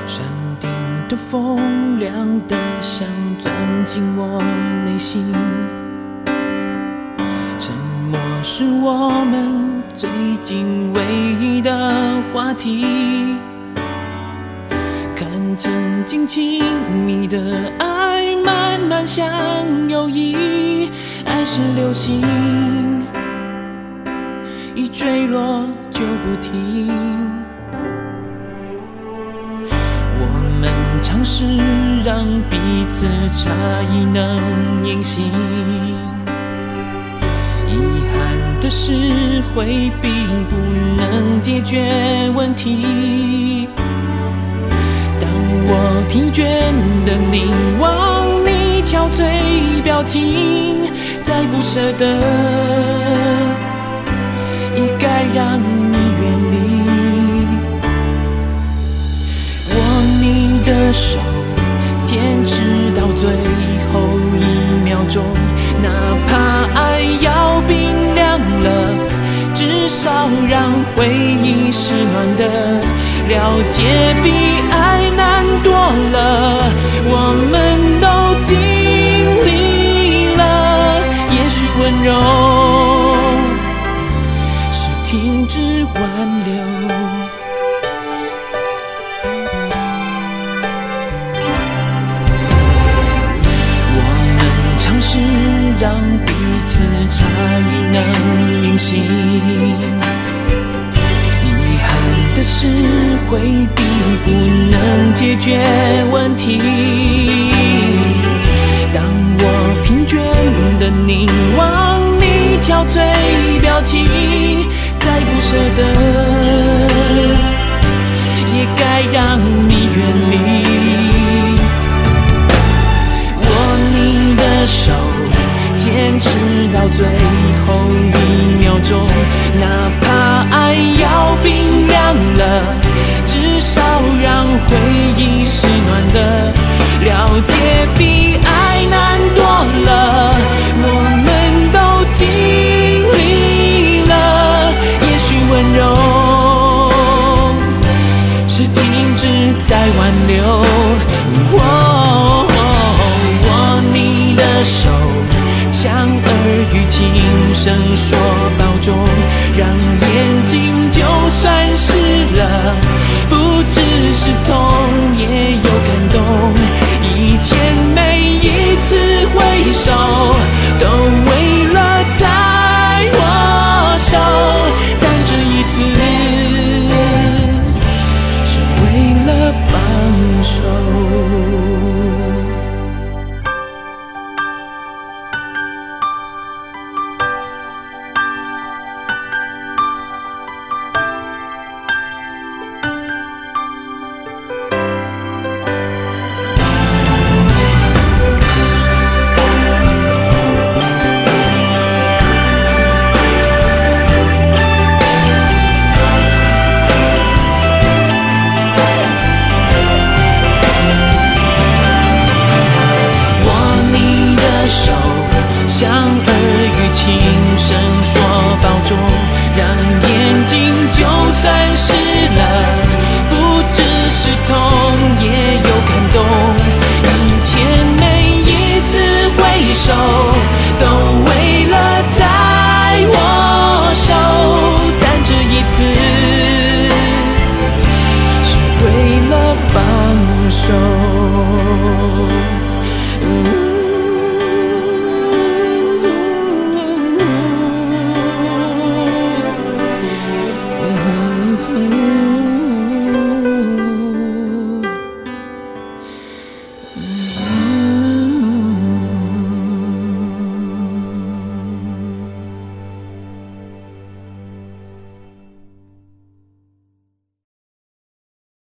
山顶的风凉得像钻进我内心，沉默是我们最近唯一的话题。看曾经亲密的爱慢慢像友谊，爱是流星，一坠落就不停。我们尝试让彼此差异能隐形，遗憾的是回避不能解决问题。当我疲倦地凝望你憔悴表情，再不舍得也该让你远离。握你的手，坚持到最后一秒钟，哪怕爱要冰凉了，至少让回忆是暖的。了解比爱难多了，我们都经历了。也许温柔是停止挽留。我们尝试让彼此差异能隐形，遗憾的是回避不能解决问题。当我疲倦地凝望你憔悴表情，再不舍得也该让你远离。握你的手，坚持到最后一秒钟，哪怕爱要冰凉了，至少让回忆是暖的。了解比爱难多了，我们都经历了。也许温柔是停止再挽留。握你的手，像耳语轻声说保重，让眼睛就算湿了，不只是痛也有感动。以前每一次挥手，都为了在握手，但这一次是为了放手。像耳语轻声说保重，让眼睛就算湿了，不只是痛也有感动。以前每一次挥手，